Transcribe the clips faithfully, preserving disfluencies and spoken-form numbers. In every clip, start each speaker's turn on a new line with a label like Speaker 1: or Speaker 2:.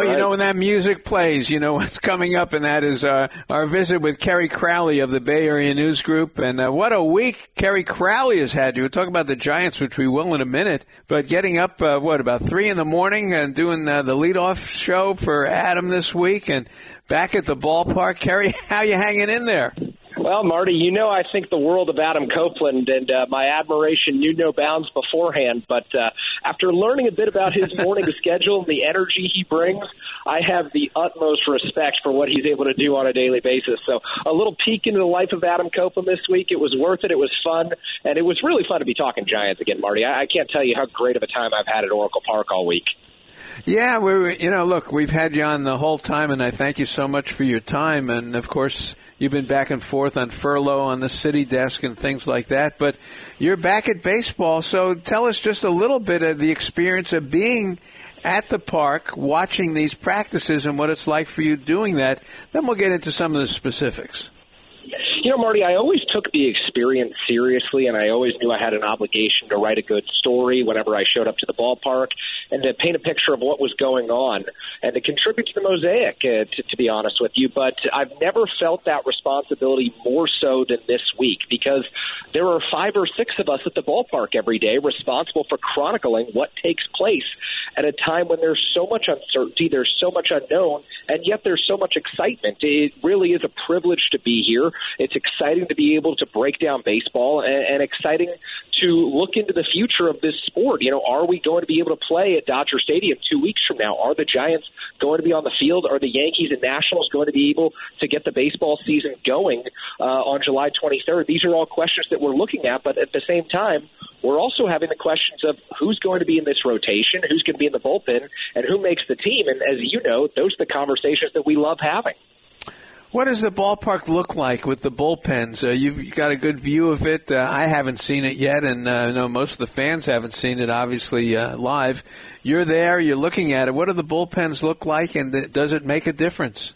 Speaker 1: right.
Speaker 2: you know, when that music plays, you know what's coming up, and that is uh, our visit with Kerry Crowley of the Bay Area News Group. And uh, what a week Kerry Crowley has had. We'll talk about the Giants, which we will in a minute. But getting up, uh, what, about three in the morning and doing uh, the leadoff show for Adam this week, and back at the ballpark. Kerry, how you hanging in there?
Speaker 1: Well, Marty, you know I think the world of Adam Copeland, and uh, my admiration knew no bounds beforehand. But uh, after learning a bit about his morning schedule and the energy he brings, I have the utmost respect for what he's able to do on a daily basis. So a little peek into the life of Adam Copeland this week. It was worth it. It was fun. And it was really fun to be talking Giants again, Marty. I, I can't tell you how great of a time I've had at Oracle Park all week.
Speaker 2: Yeah, we you know, look, we've had you on the whole time, and I thank you so much for your time. And, of course, you've been back and forth on furlough on the city desk and things like that. But you're back at baseball, so tell us just a little bit of the experience of being at the park, watching these practices, and what it's like for you doing that. Then we'll get into some of the specifics.
Speaker 1: You know, Marty, I always took the experience seriously, and I always knew I had an obligation to write a good story whenever I showed up to the ballpark and to paint a picture of what was going on and to contribute to the mosaic, uh, to, to be honest with you. But I've never felt that responsibility more so than this week, because there are five or six of us at the ballpark every day responsible for chronicling what takes place at a time when there's so much uncertainty, there's so much unknown, and yet there's so much excitement. It really is a privilege to be here. It's exciting to be able to break down baseball, and, and exciting to look into the future of this sport. You know, are we going to be able to play at Dodger Stadium two weeks from now? Are the Giants going to be on the field? Are the Yankees and Nationals going to be able to get the baseball season going uh, on July twenty-third? These are all questions that we're looking at, but at the same time, we're also having the questions of who's going to be in this rotation, who's going to be in the bullpen, and who makes the team. And as you know, those are the conversations that we love having.
Speaker 2: What does the ballpark look like with the bullpens? Uh, you've got a good view of it. Uh, I haven't seen it yet, and uh, I know most of the fans haven't seen it, obviously, uh, live. You're there. You're looking at it. What do the bullpens look like, and does it make a difference?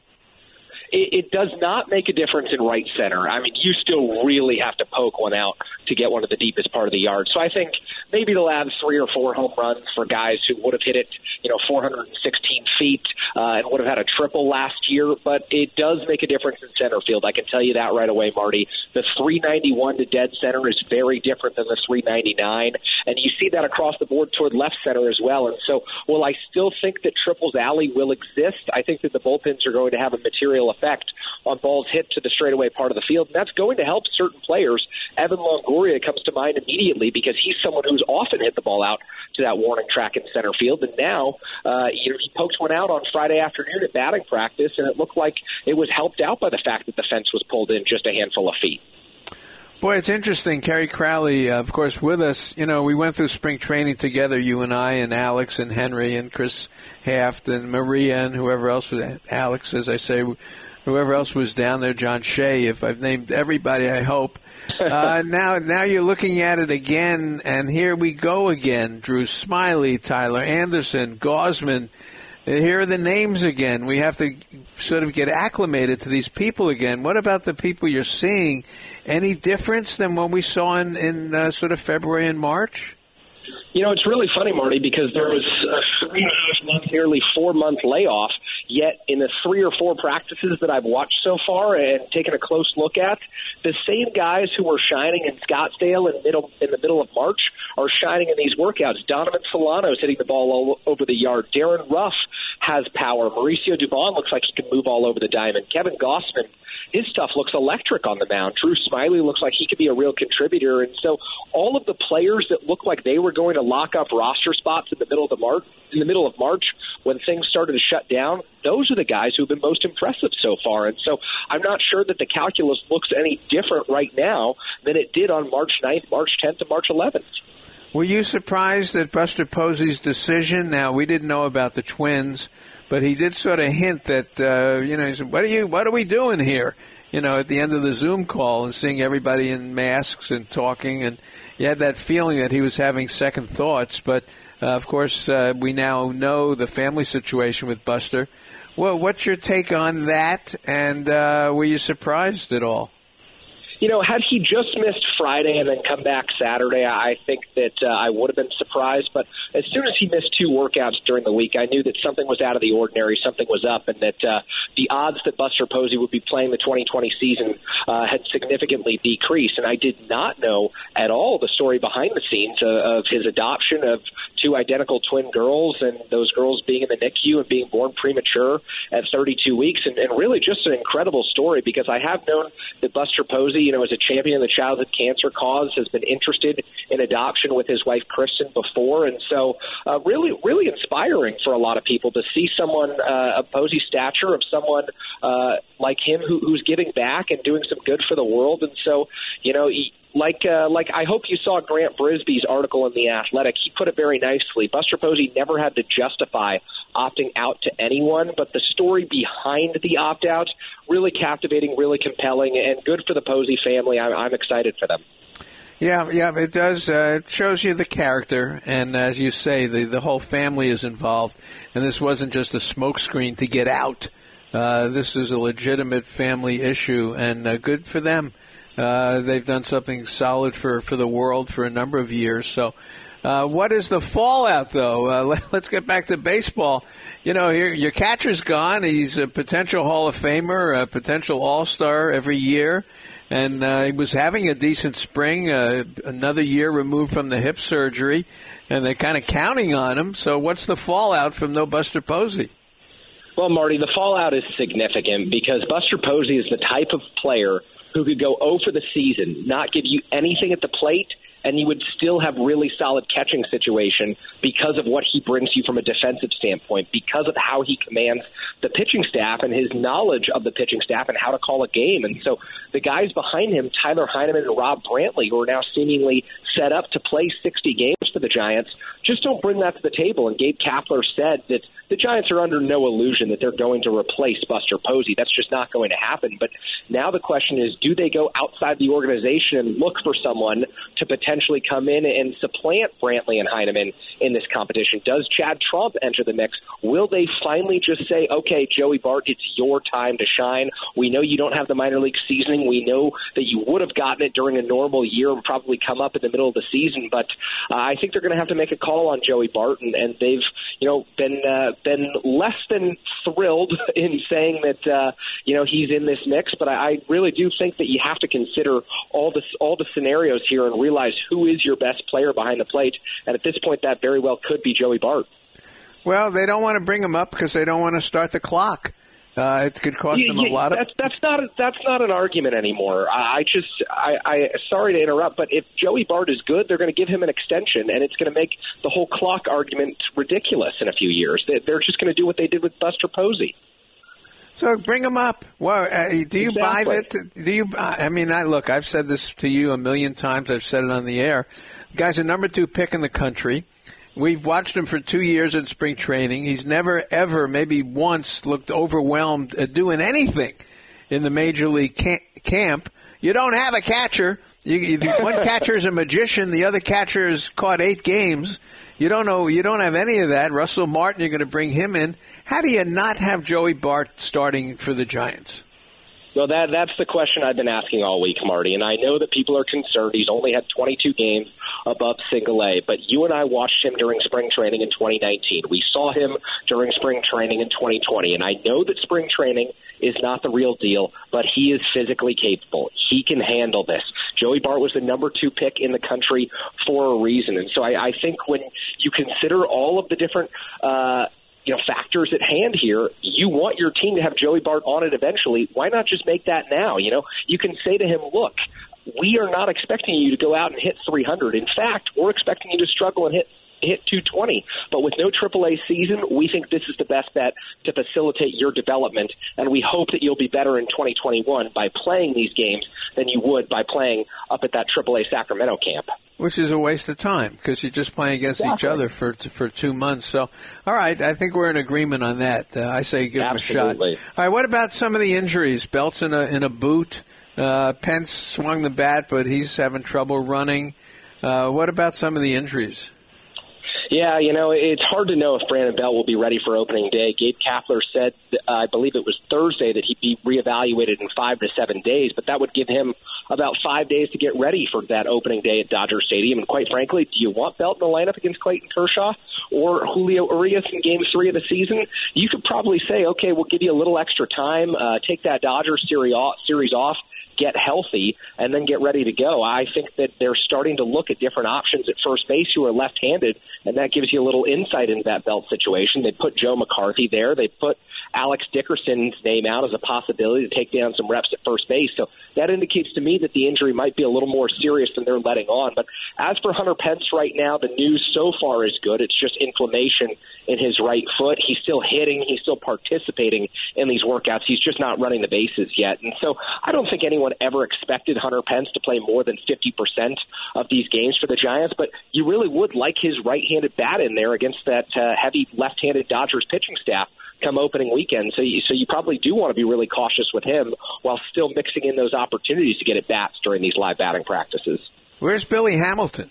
Speaker 1: It, it does not make a difference in right center. I mean, you still really have to poke one out to get one of the deepest part of the yard. So I think maybe they'll add three or four home runs for guys who would have hit it, you know, four hundred sixteen feet uh, and would have had a triple last year. But it does make a difference in center field. I can tell you that right away, Marty. The three ninety-one to dead center is very different than the three ninety-nine. And you see that across the board toward left center as well. And so, while I still think that Triples Alley will exist, I think that the bullpens are going to have a material effect on balls hit to the straightaway part of the field. And that's going to help certain players. Evan Longoria comes to mind immediately, because he's someone who's often hit the ball out to that warning track in center field. And now, uh, you know, he poked one out on Friday afternoon at batting practice, and it looked like it was helped out by the fact that the fence was pulled in just a handful of feet.
Speaker 2: Boy, it's interesting. Kerry Crowley, uh, of course, with us. You know, we went through spring training together, you and I, and Alex and Henry and Chris Haft and Maria and whoever else was, Alex, as I say, whoever else was down there, John Shea, if I've named everybody, I hope. Uh, now now you're looking at it again, and here we go again. Drew Smiley, Tyler Anderson, Gausman. Here are the names again. We have to sort of get acclimated to these people again. What about the people you're seeing? Any difference than what we saw in, in uh, sort of February and March?
Speaker 1: You know, it's really funny, Marty, because there was a three and a half month, nearly four month layoff. Yet in the three or four practices that I've watched so far and taken a close look at, the same guys who were shining in Scottsdale in, middle, in the middle of March are shining in these workouts. Donovan Solano's hitting the ball all over the yard. Darren Ruff has power. Mauricio Dubon looks like he can move all over the diamond. Kevin Gausman, his stuff looks electric on the mound. Drew Smiley looks like he could be a real contributor. And so all of the players that look like they were going to lock up roster spots in the middle of the March, in the middle of March when things started to shut down, those are the guys who have been most impressive so far. And so I'm not sure that the calculus looks any different right now than it did on March ninth, March tenth, and March eleventh.
Speaker 2: Were you surprised at Buster Posey's decision? Now, we didn't know about the Twins, but he did sort of hint that, uh, you know, he said, what are you, what are we doing here? You know, at the end of the Zoom call, and seeing everybody in masks and talking, and you had that feeling that he was having second thoughts. But, uh, of course, uh, we now know the family situation with Buster. Well, what's your take on that, and uh, were you surprised at all?
Speaker 1: you know, had he just missed Friday and then come back Saturday, I think that uh, I would have been surprised. But as soon as he missed two workouts during the week, I knew that something was out of the ordinary, something was up, and that uh, the odds that Buster Posey would be playing the twenty twenty season uh, had significantly decreased. And I did not know at all the story behind the scenes uh, of his adoption of two identical twin girls, and those girls being in the N I C U and being born premature at thirty-two weeks, and, and really just an incredible story, because I have known that Buster Posey, you know, as a champion of the childhood cancer cause, has been interested in adoption with his wife Kristen before, and so uh, really, really inspiring for a lot of people to see someone uh, of Posey's stature, of someone uh, like him who, who's giving back and doing some good for the world, and so, you know, he, Like, uh, like I hope you saw Grant Brisbee's article in The Athletic. He put it very nicely. Buster Posey never had to justify opting out to anyone, but the story behind the opt-out, really captivating, really compelling, and good for the Posey family. I'm, I'm excited for them.
Speaker 2: Yeah, yeah, it does. Uh, it shows you the character, and as you say, the, the whole family is involved, and this wasn't just a smokescreen to get out. Uh, this is a legitimate family issue, and uh, good for them. Uh, they've done something solid for, for the world for a number of years. So uh, what is the fallout, though? Uh, let, let's get back to baseball. You know, here, your catcher's gone. He's a potential Hall of Famer, a potential All-Star every year. And uh, he was having a decent spring, uh, another year removed from the hip surgery. And they're kind of counting on him. So what's the fallout from no Buster Posey?
Speaker 1: Well, Marty, the fallout is significant because Buster Posey is the type of player who could go oh for the season, not give you anything at the plate, and you would still have really solid catching situation because of what he brings you from a defensive standpoint, because of how he commands the pitching staff and his knowledge of the pitching staff and how to call a game. And so the guys behind him, Tyler Heineman and Rob Brantley, who are now seemingly set up to play sixty games for the Giants, just don't bring that to the table. And Gabe Kapler said that the Giants are under no illusion that they're going to replace Buster Posey. That's just not going to happen. But now the question is, do they go outside the organization and look for someone to potentially come in and supplant Brantley and Heineman in this competition? Does Chad Trump enter the mix? Will they finally just say, okay, Joey Bart, it's your time to shine. We know you don't have the minor league seasoning. We know that you would have gotten it during a normal year and probably come up in the middle of the season. But uh, I think they're going to have to make a call on Joey Bart, and, and they've, you know, been uh, been less than thrilled in saying that uh, you know he's in this mix. But I, I really do think that you have to consider all the all the scenarios here and realize who is your best player behind the plate. And at this point, that very well could be Joey Bart. Well, they don't want to bring him up because they don't want to start the clock. Uh, it could cost them a lot of. That's, that's not that's not an argument anymore. I, I just I, I sorry to interrupt, but if Joey Bart is good, they're going to give him an extension, and it's going to make the whole clock argument ridiculous in a few years. They, they're just going to do what they did with Buster Posey. So bring him up. Well, uh, do you exactly. buy that? Do you? I mean, I look. I've said this to you a million times. I've said it on the air. The guy's a number two pick in the country. We've watched him for two years in spring training. He's never, ever, maybe once, looked overwhelmed at doing anything in the major league camp. You don't have a catcher. You, you, one catcher is a magician. The other catcher has caught eight games. You don't know. You don't have any of that. Russell Martin, you're going to bring him in. How do you not have Joey Bart starting for the Giants? Well, that that's the question I've been asking all week, Marty, and I know that people are concerned. He's only had twenty-two games above single A, but you and I watched him during spring training in twenty nineteen. We saw him during spring training in twenty twenty, and I know that spring training is not the real deal, but he is physically capable. He can handle this. Joey Bart was the number two pick in the country for a reason, and so I, I think when you consider all of the different uh you know, factors at hand here, you want your team to have Joey Bart on it eventually. Why not just make that now? You know, you can say to him, look, we are not expecting you to go out and hit three hundred. In fact, we're expecting you to struggle and hit hit two twenty. But with no triple A season, we think this is the best bet to facilitate your development, and we hope that you'll be better in twenty twenty-one by playing these games than you would by playing up at that triple A Sacramento camp. Which is a waste of time because you're just playing against exactly. each other for for two months. So, all right, I think we're in agreement on that. Uh, I say give Absolutely. him a shot. All right, what about some of the injuries? Belt's in a in a boot. Uh, Pence swung the bat, but he's having trouble running. Uh, what about some of the injuries? Yeah, you know, it's hard to know if Brandon Belt will be ready for opening day. Gabe Kapler said, uh, I believe it was Thursday, that he'd be reevaluated in five to seven days, but that would give him about five days to get ready for that opening day at Dodger Stadium. And quite frankly, do you want Belt in the lineup against Clayton Kershaw or Julio Urias in game three of the season? You could probably say, okay, we'll give you a little extra time, uh, take that Dodgers series off, get healthy, and then get ready to go. I think that they're starting to look at different options at first base who are left-handed, and that gives you a little insight into that Belt situation. They put Joe McCarthy there. They put Alex Dickerson's name out as a possibility to take down some reps at first base. So that indicates to me that the injury might be a little more serious than they're letting on. But as for Hunter Pence right now, the news so far is good. It's just inflammation in his right foot. He's still hitting. He's still participating in these workouts. He's just not running the bases yet. And so I don't think anyone ever expected Hunter Pence to play more than fifty percent of these games for the Giants, but you really would like his right-handed bat in there against that uh, heavy left-handed Dodgers pitching staff come opening weekend. So you, so you probably do want to be really cautious with him while still mixing in those opportunities to get at bats during these live batting practices.
Speaker 2: Where's Billy Hamilton?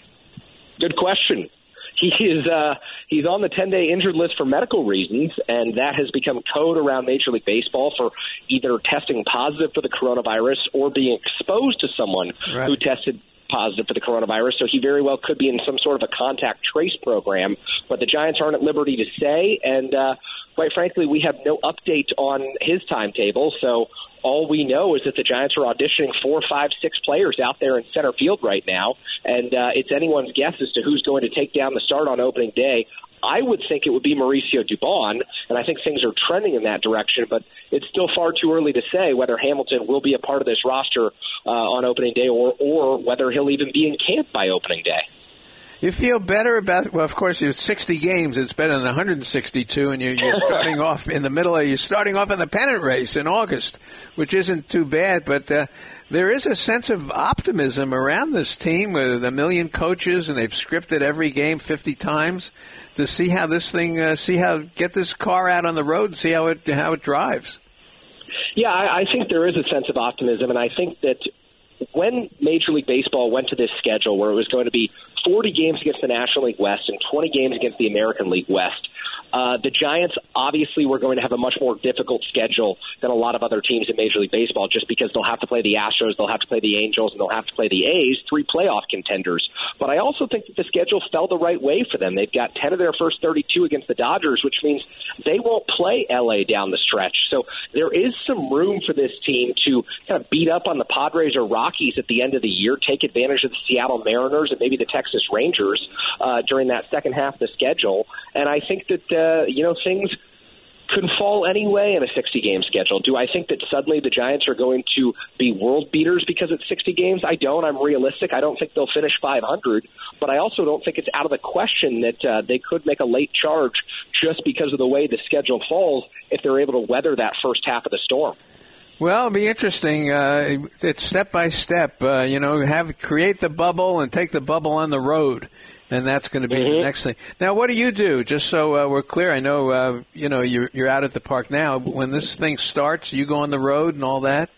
Speaker 1: Good question. He is uh, he's on the ten-day injured list for medical reasons, and that has become code around Major League Baseball for either testing positive for the coronavirus or being exposed to someone right. who tested positive for the coronavirus. So he very well could be in some sort of a contact trace program, but the Giants aren't at liberty to say, and uh, quite frankly, we have no update on his timetable. So all we know is that the Giants are auditioning four, five, six players out there in center field right now, and uh, it's anyone's guess as to who's going to take down the start on opening day. I would think it would be Mauricio Dubon, and I think things are trending in that direction, but it's still far too early to say whether Hamilton will be a part of this roster uh, on opening day or, or whether he'll even be in camp by opening day.
Speaker 2: You feel better about, well, of course, it's sixty games. It's better than one hundred sixty-two, and you're, you're starting off in the middle of, you're starting off in the pennant race in August, which isn't too bad, but uh, there is a sense of optimism around this team with a million coaches, and they've scripted every game fifty times to see how this thing, uh, see how, get this car out on the road and see how it, how it drives.
Speaker 1: Yeah, I, I think there is a sense of optimism, and I think that when Major League Baseball went to this schedule where it was going to be forty games against the National League West and twenty games against the American League West, uh, the Giants obviously were going to have a much more difficult schedule than a lot of other teams in Major League Baseball just because they'll have to play the Astros, they'll have to play the Angels, and they'll have to play the A's, three playoff contenders. But I also think that the schedule fell the right way for them. They've got ten of their first thirty-two against the Dodgers, which means they won't play L A down the stretch. So there is some room for this team to kind of beat up on the Padres or Rockies at the end of the year, take advantage of the Seattle Mariners and maybe the Texas Rangers uh, during that second half of the schedule. And I think that, uh, you know, things could fall anyway in a sixty-game schedule. Do I think that suddenly the Giants are going to be world beaters because it's sixty games? I don't. I'm realistic. I don't think they'll finish five hundred, but I also don't think it's out of the question that uh, they could make a late charge just because of the way the schedule falls if they're able to weather that first half of the storm.
Speaker 2: Well, it'll be interesting. Uh, it's step by step. Uh, you know, have create the bubble and take the bubble on the road, and that's going to be mm-hmm. the next thing. Now, what do you do? Just so uh, we're clear, I know uh, you know you're, you're out at the park now. When this thing starts, you go on the road and all that.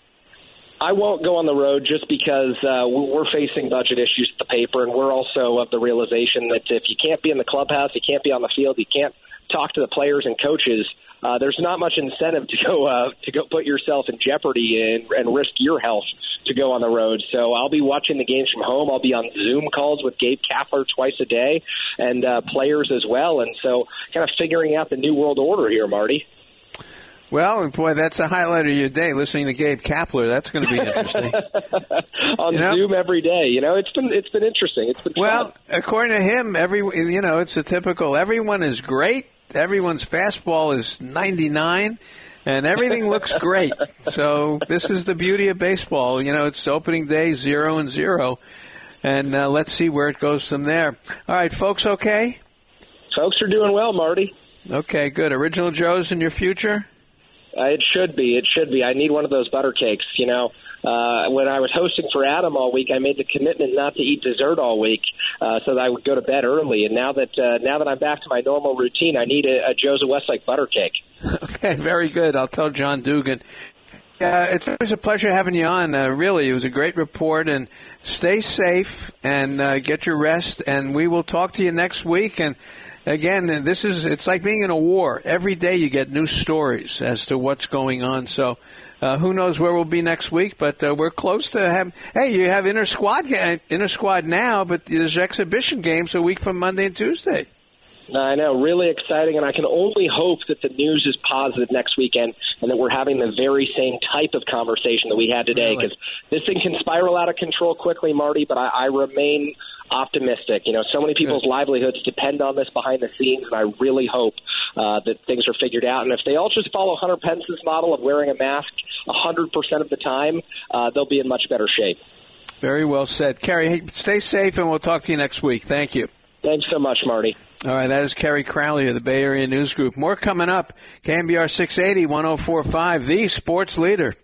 Speaker 1: I won't go on the road just because uh, we're facing budget issues at the paper, and we're also of the realization that if you can't be in the clubhouse, you can't be on the field, you can't talk to the players and coaches. Uh, there's not much incentive to go uh, to go put yourself in jeopardy and, and risk your health to go on the road. So I'll be watching the games from home. I'll be on Zoom calls with Gabe Kapler twice a day and uh, players as well. And so kind of figuring out the new world order here, Marty.
Speaker 2: Well, boy, that's a highlight of your day, listening to Gabe Kapler. That's going to be interesting.
Speaker 1: On you know? Zoom every day. You know, it's been it's been interesting. It's been
Speaker 2: well,
Speaker 1: fun.
Speaker 2: According to him, every you know, it's a typical. Everyone is great. Everyone's fastball is ninety-nine, and everything looks great. So this is the beauty of baseball. You know, it's opening day, zero and zero, and uh, let's see where it goes from there. All right, folks, okay?
Speaker 1: Folks are doing well, Marty.
Speaker 2: Okay, good. Original Joe's in your future?
Speaker 1: Uh, it should be. It should be. I need one of those butter cakes, you know. Uh, when I was hosting for Adam all week, I made the commitment not to eat dessert all week uh, so that I would go to bed early. And now that uh, now that I'm back to my normal routine, I need a, a Joe's of Westlake butter cake.
Speaker 2: Okay, very good. I'll tell John Dugan. Uh, it's always a pleasure having you on. Uh, really, it was a great report. And stay safe and uh, get your rest. And we will talk to you next week. And again, this is it's like being in a war. Every day you get new stories as to what's going on. So uh, who knows where we'll be next week? But uh, we're close to have. Hey, you have inter squad inter squad now, but there's exhibition games a week from Monday and Tuesday.
Speaker 1: I know, really exciting, and I can only hope that the news is positive next weekend and that we're having the very same type of conversation that we had today, because really? This thing can spiral out of control quickly, Marty, but I, I remain optimistic. You know, so many people's Good. livelihoods depend on this behind the scenes, and I really hope uh, that things are figured out. And if they all just follow Hunter Pence's model of wearing a mask one hundred percent of the time, uh, they'll be in much better shape. Very well said. Kerry, hey, stay safe, and we'll talk to you next week. Thank you. Thanks so much, Marty. All right, that is Kerry Crowley of the Bay Area News Group. More coming up. K N B R six eighty, one oh four point five, the sports leader.